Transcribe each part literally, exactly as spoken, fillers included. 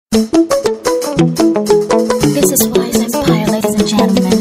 This is Wise Empire, ladies and gentlemen.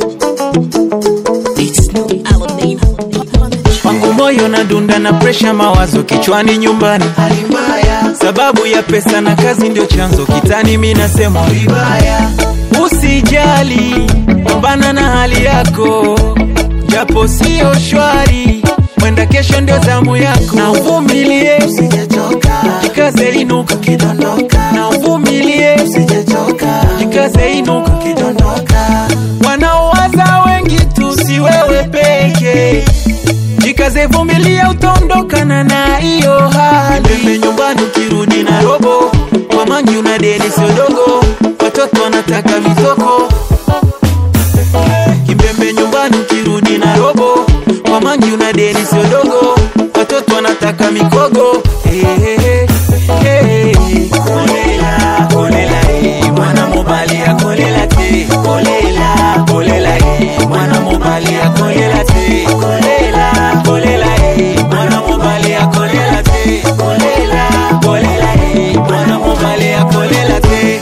It's no Alamein. Wangu moyo na dunda na pressure, mawazo kichwani, nyumbani hali mbaya, sababu ya pesa na kazi ndio chanzo, kitani mimi nasema vibaya. Usijali, pambana na hali yako, japo sio shwari, mwenda kesho ndio zamu yako. Na uvumilie, usijachoka, jikaze inuka kidondoka. Na uvumilie, usijachoka, jikaze inuka kidondoka. Wanaowaza wengi tu, si wewe peke, jikaze vumilia, utaondoka na hiyo hali. Mbele nyumbani ukirudi na robo, kwa mangi una deni sio dogo, watoto wanataka mitoko. Kimbembe nyumbani ukirudi na robo, kwa mangi una deni sio dogo, watoto wanataka mikogo. Hey, hey, hey, hey. Kolela, kolela, hey. Mwana mobali ya kolela te. Kolela, kolela, hey. Mwana mobali ya kolela te. Kolela, kolela, hey. Mwana mobali ya kolela te. Kolela, kolela, hey. Mwana mobali ya kolela te.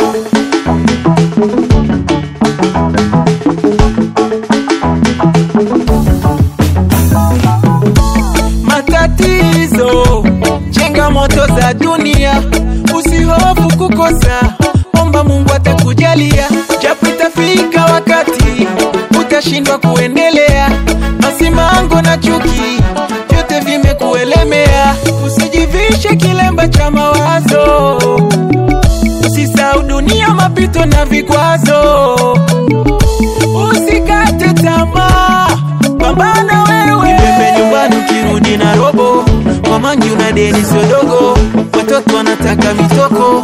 Matatizo, changamoto za dunia, usihofu kukosa, omba Mungu atakujalia. Japo itafika wakati utashindwa kuendelea, masimango na chuki vyote vimekuelemea. Usijivishe kilemba cha mawazo, usisahau dunia, mapito na vikwazo. Usikate tamaa, pambana wewe. Kimbembe nyumbani ukirudi na robo, kwa mangi una deni sio dogo, watoto wanataka mitoko.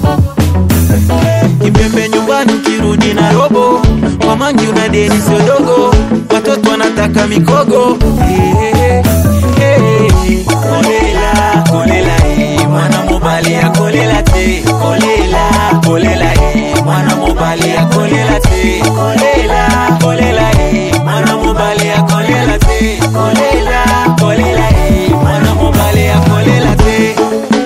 Kimbembe nyumbani ukirudi na robo, kwa mangi una deni sio dogo, watoto wanataka mikogo. Hey, hey, hey. Kolela, kolela, hey. Mwana mobali ya kolela te. Kolela, kolela, hey. Mwana mobali ya kolela te. Kolela, kolela, hey. Mwana mobali ya kolela te. Kolela, kolela, hey. Mwana mobali ya kolela te.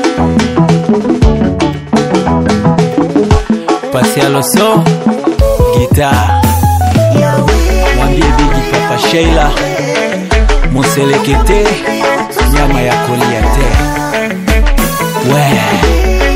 Pasialo so guitar, mwambie Bigi Papa Sheila, muselekete nyama ya kolia te. We